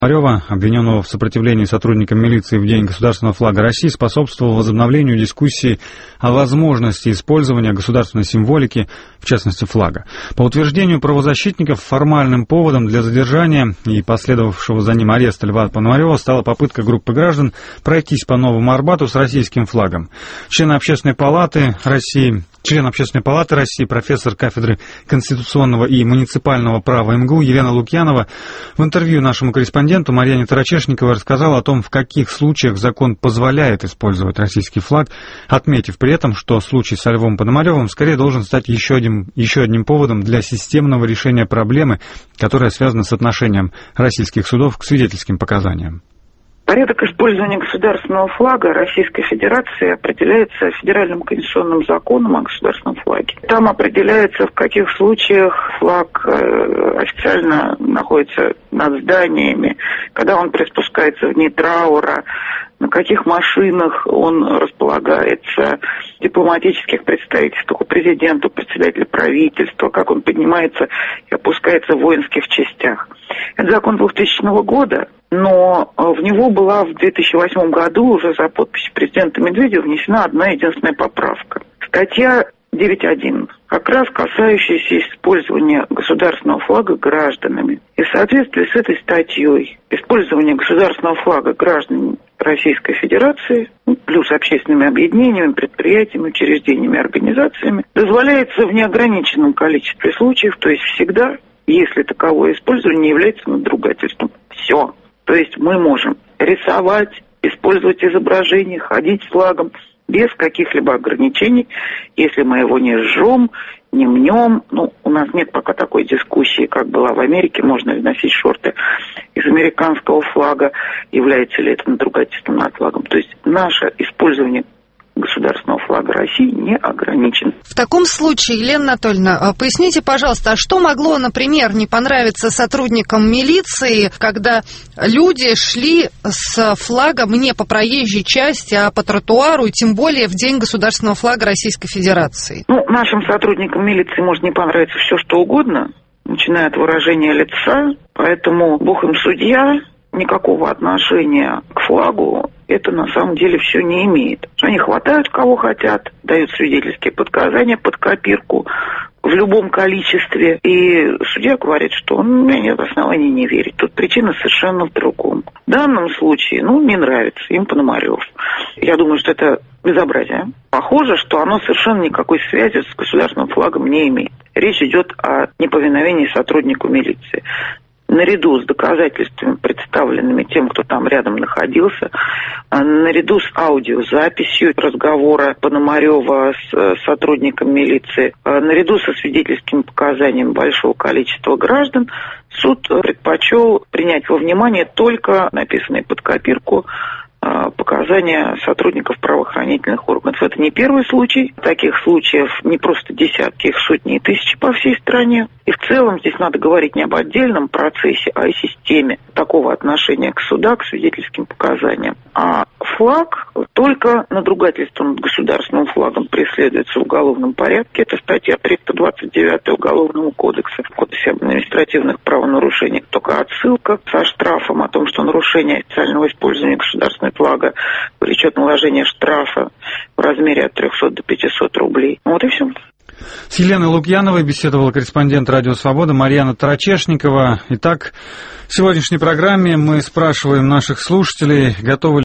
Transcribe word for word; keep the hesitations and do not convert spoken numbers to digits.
Пономарева, обвиненного в сопротивлении сотрудникам милиции в день государственного флага России, способствовал возобновлению дискуссии о возможности использования государственной символики, в частности флага. По утверждению правозащитников, формальным поводом для задержания и последовавшего за ним ареста Льва Пономарева стала попытка группы граждан пройтись по Новому Арбату с российским флагом. Член Общественной палаты России, член Общественной палаты России, профессор кафедры конституционного и муниципального права эм гэ у Елена Лукьянова в интервью нашему корреспонденту Марьяне Тарачешниковой рассказала о том, в каких случаях закон позволяет использовать российский флаг, отметив при этом, что случай со Львом Пономаревым скорее должен стать еще одним, еще одним поводом для системного решения проблемы, которая связана с отношением российских судов к свидетельским показаниям. Порядок использования государственного флага Российской Федерации определяется федеральным конституционным законом о государственном флаге. Там определяется, в каких случаях флаг официально находится над зданиями, когда он приспускается в дни траура, на каких машинах он располагается, в дипломатических представительствах у президента, у председателя правительства, как он поднимается и опускается в воинских частях. Это закон двухтысячного года, но в него была в две тысячи восьмом году уже за подписью президента Медведева внесена одна единственная поправка. Статья девять один, как раз касающаяся использования государственного флага гражданами. И в соответствии с этой статьей использование государственного флага граждан Российской Федерации, ну, плюс общественными объединениями, предприятиями, учреждениями, организациями, дозволяется в неограниченном количестве случаев, то есть всегда, если таковое использование не является надругательством. Все. То есть мы можем рисовать, использовать изображение, ходить с флагом без каких-либо ограничений, если мы его не жжем, не мнем. Ну, у нас нет пока такой дискуссии, как была в Америке, можно ли носить шорты из американского флага, является ли это надругательством над флагом. То есть наше использование государственного флага России не ограничен. В таком случае, Елена Анатольевна, поясните, пожалуйста, а что могло, например, не понравиться сотрудникам милиции, когда люди шли с флагом не по проезжей части, а по тротуару, и тем более в день государственного флага Российской Федерации? Ну, нашим сотрудникам милиции может не понравиться все, что угодно, начиная от выражения лица, поэтому бог им судья, никакого отношения к флагу это на самом деле все не имеет. Они хватают кого хотят, дают свидетельские показания под копирку в любом количестве. И судья говорит, что у меня нет оснований не верить. Тут причина совершенно в другом. В данном случае, ну, не нравится им Пономарев. Я думаю, что это безобразие. Похоже, что оно совершенно никакой связи с государственным флагом не имеет. Речь идет о неповиновении сотруднику милиции. Наряду с доказательствами, представленными тем, кто там рядом находился, наряду с аудиозаписью разговора Пономарева с сотрудником милиции, наряду со свидетельскими показаниями большого количества граждан, суд предпочел принять во внимание только написанные под копирку показания сотрудников правоохранительных органов. Это не первый случай. Таких случаев не просто десятки, их сотни и тысячи по всей стране. И в целом здесь надо говорить не об отдельном процессе, а о системе такого отношения к суда, к свидетельским показаниям. А флаг только надругательством над государственным флагом преследуется в уголовном порядке. Это статья триста двадцать девять Уголовного кодекса, в Кодексе административных правонарушений. Только отсылка со штрафом о том, что нарушение официального использования государственного флага влечет наложение штрафа в размере от трехсот до пятисот рублей. Вот и все. С Еленой Лукьяновой беседовала корреспондент «Радио Свобода» Марьяна Тарачешникова. Итак, в сегодняшней программе мы спрашиваем наших слушателей, готовы ли